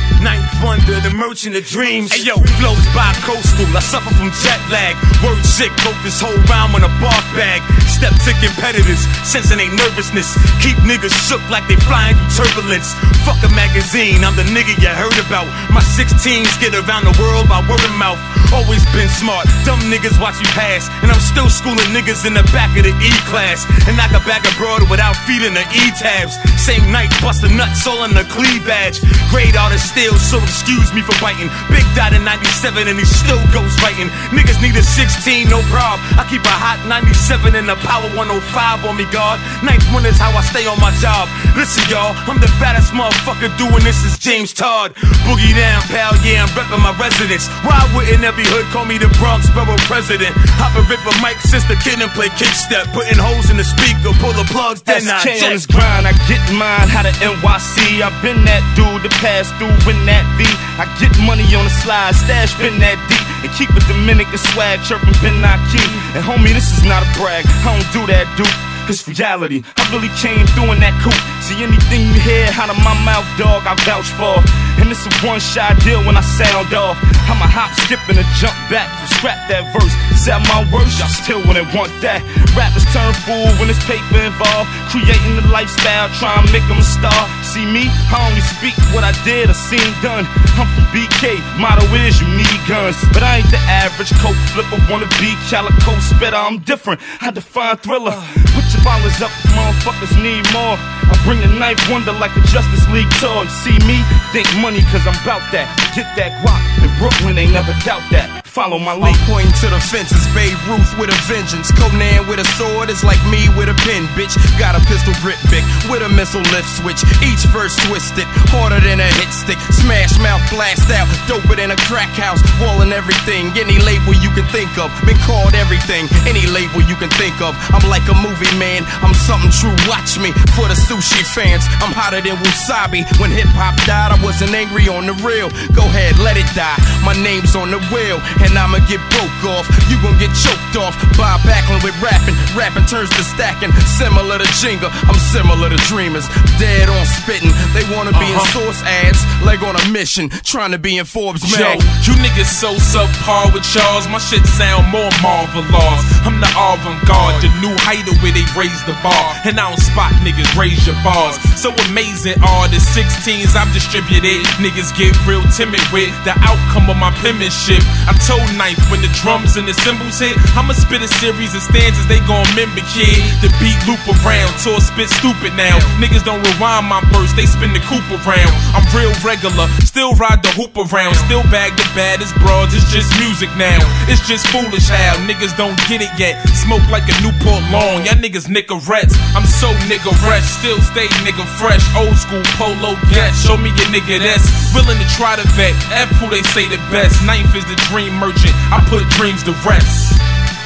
Ninth wonder, the merchant of dreams. Hey yo, flows bi-coastal, I suffer from jet lag. Word sick, broke this whole rhyme on a barf bag. Step to competitors, sensing they nervousness. Keep niggas shook like they flying through turbulence. Fuck a magazine, I'm the nigga you heard about. My 16s get around the world by word of mouth. Always been smart, dumb niggas watch you pass. And I'm still schooling niggas in the back of the E-class. And knock a bag of broad without feeding the E-tabs. Same night, bustin' nuts all in the cleavage. Grade artist still, so excuse me for biting. Big Dot in 97 and he still ghost writing. Niggas need a 16, no prob. I keep a hot 97 and a power 105 on me, God. Ninth one is how I stay on my job. Listen, y'all, I'm the baddest motherfucker doing this is James Todd. Boogie down, pal, yeah, I'm reppin' my residence. Why wouldn't every hood call me the Bronx Borough president? Hop and rip a mic since the kid and play kickstep. Putting holes in the speaker, pull the plugs, then I SK on his grind, I get mine, how to NYC. I've been that dude to pass through in that V. I get money on the slide, stash been that deep. And keep a Dominican swag, chirping Ben Naki. And homie, this is not a brag, I don't do that, dude. It's reality, I really came through in that coupe. See anything you hear out of my mouth, dog, I vouch for. And it's a one-shot deal when I sound off. I'm a hop, skip, and a jump back. So scrap that verse, cause at my worst, y'all still wouldn't want that. Rappers turn fool when there's paper involved. Creating the lifestyle, trying to make them a star. See me, I only speak what I did or seen done. I'm from BK, motto is you need guns. But I ain't the average coke flipper, wanna be calico spitter. I'm different, I define thriller. Put your ballers up, motherfuckers need more. I bring the ninth wonder like a Justice League tour. You see me, think money cause I'm bout that. Get that guap, in Brooklyn they never doubt that. Follow my lead. I'm pointing to the fences, Babe Ruth with a vengeance. Conan with a sword is like me with a pen, bitch. Got a pistol grip big with a missile lift switch. Each verse twisted, harder than a hit stick. Smash mouth blast out, doper than a crack house. Wallin' everything, any label you can think of. Been called everything, any label you can think of. I'm like a movie man, I'm something true, watch me. For the sushi fans, I'm hotter than wasabi. When hip hop died, I wasn't angry on the real. Go ahead, let it die, my name's on the wheel. And I'ma get broke off, you gon' get choked off. Bob Backlund with rapping, rapping turns to stacking. Similar to Jenga, I'm similar to dreamers. Dead on spitting, they wanna be in source ads. Like on a mission, trying to be in Forbes mag. Yo, you niggas so subpar with y'all. My shit sound more marvelous. I'm the avant-garde, the new height where they raise the bar. And I don't spot niggas, raise your bars. So amazing, all the 16s I've distributed. Niggas get real timid with the outcome of my penmanship. I told Knife when the drums and the cymbals hit, I'ma spit a series of stanzas they gon' remember, kid. The beat loop around, tour spit stupid now. Niggas don't rewind my verse, they spin the coupe around. I'm real regular, still ride the hoop around. Still bag the baddest broads, it's just music now. It's just foolish how niggas don't get it yet. Smoke like a Newport Long, y'all niggas niggerettes. I'm so niggerettes, still stay nigga fresh. Old school polo get, show me your nigga that's willing to try to vet. F who they say the best. Ninth is the dream merchant, I put dreams to rest.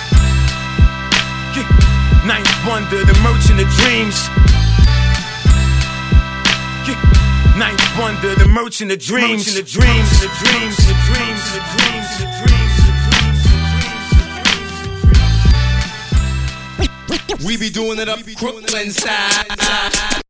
Ninth wonder, the merchant of dreams. Ninth wonder, the merchant of dreams. The dreams, the dreams, the dreams, the dreams, the dreams. We be doing it up Brooklyn side.